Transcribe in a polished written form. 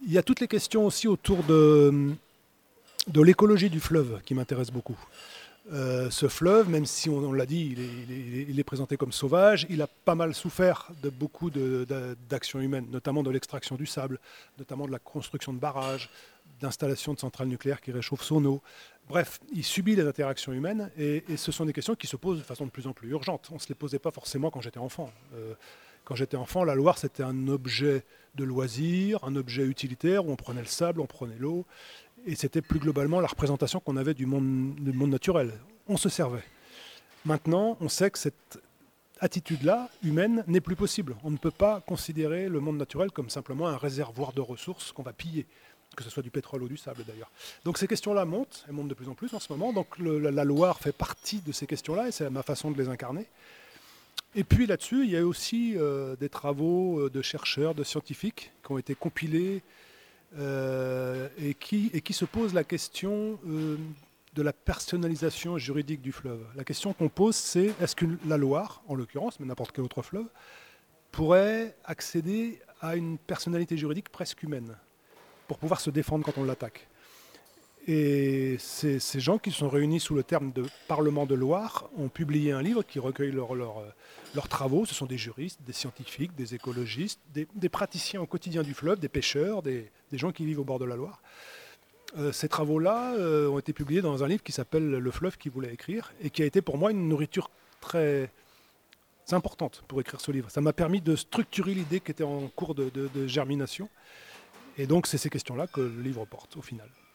Il y a toutes les questions aussi autour de l'écologie du fleuve qui m'intéresse beaucoup. Ce fleuve, même si on l'a dit, il est présenté comme sauvage, il a pas mal souffert de beaucoup d'actions humaines, notamment de l'extraction du sable, notamment de la construction de barrages, d'installations de centrales nucléaires qui réchauffent son eau. Bref, il subit les interactions humaines et ce sont des questions qui se posent de façon de plus en plus urgente. On ne se les posait pas forcément quand j'étais enfant. Quand j'étais enfant, la Loire, c'était un objet de loisir, un objet utilitaire où on prenait le sable, on prenait l'eau. Et c'était plus globalement la représentation qu'on avait du monde naturel. On se servait. Maintenant, on sait que cette attitude-là, humaine, n'est plus possible. On ne peut pas considérer le monde naturel comme simplement un réservoir de ressources qu'on va piller, que ce soit du pétrole ou du sable d'ailleurs. Donc ces questions-là montent, elles montent de plus en plus en ce moment. Donc la Loire fait partie de ces questions-là et c'est ma façon de les incarner. Et puis là-dessus, il y a aussi des travaux de chercheurs, de scientifiques qui ont été compilés et qui se pose la question de la personnalisation juridique du fleuve. La question qu'on pose, c'est est-ce que la Loire, en l'occurrence, mais n'importe quel autre fleuve, pourrait accéder à une personnalité juridique presque humaine pour pouvoir se défendre quand on l'attaque. Et ces gens qui se sont réunis sous le terme de Parlement de Loire ont publié un livre qui recueille leurs travaux. Ce sont des juristes, des scientifiques, des écologistes, des praticiens au quotidien du fleuve, des pêcheurs, des gens qui vivent au bord de la Loire. Ces travaux-là ont été publiés dans un livre qui s'appelle Le fleuve qui voulait écrire et qui a été pour moi une nourriture très importante pour écrire ce livre. Ça m'a permis de structurer l'idée qui était en cours de germination. Et donc c'est ces questions-là que le livre porte au final.